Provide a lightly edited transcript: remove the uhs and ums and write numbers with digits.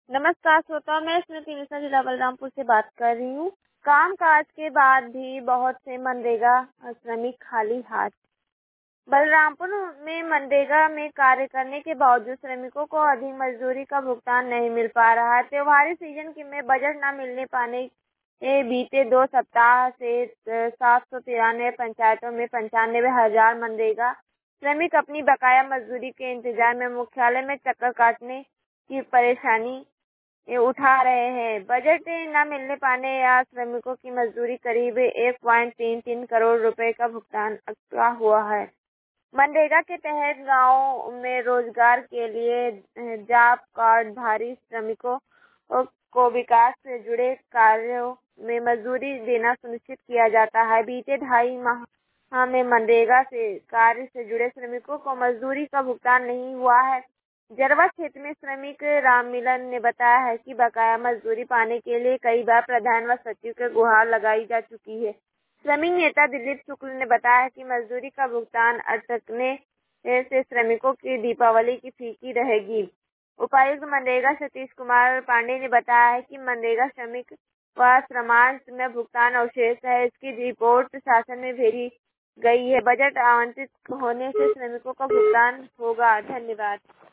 नमस्कार श्रोता, मैं स्मृति मिश्रा जिला बलरामपुर से बात कर रही हूँ। काम काज के बाद भी बहुत से मनरेगा श्रमिक खाली हाथ। बलरामपुर में मनरेगा में कार्य करने के बावजूद श्रमिकों को अधिक मजदूरी का भुगतान नहीं मिल पा रहा है। त्योहारी सीजन में बजट न मिलने पाने के बीते 2 सप्ताह से 793 पंचायतों में 95,000 मनरेगा श्रमिक अपनी बकाया मजदूरी के इंतजार में मुख्यालय में चक्कर काटने की परेशानी ये उठा रहे हैं। बजट न मिलने पाने या श्रमिकों की मजदूरी करीब 1.33 करोड़ रुपए का भुगतान अटका हुआ है। मनरेगा के तहत गांव में रोजगार के लिए जॉब कार्डधारी श्रमिकों को विकास से जुड़े कार्यों में मजदूरी देना सुनिश्चित किया जाता है। बीते 2.5 माह में मनरेगा से कार्य से जुड़े श्रमिकों को मजदूरी का भुगतान नहीं हुआ है। जरवा क्षेत्र में श्रमिक राममिलन ने बताया है कि बकाया मजदूरी पाने के लिए कई बार प्रधान व सचिव के गुहार लगाई जा चुकी है। श्रमिक नेता दिलीप शुक्ल ने बताया कि मजदूरी का भुगतान अटकने से श्रमिकों की दीपावली की फीकी रहेगी। उपायुक्त मनरेगा सतीश कुमार पांडे ने बताया है कि मनरेगा श्रमिक व श्रमांश में भुगतान अवशेष है। इसकी रिपोर्ट शासन में भेजी गई है। बजट आवंटित होने से श्रमिकों का भुगतान होगा। धन्यवाद।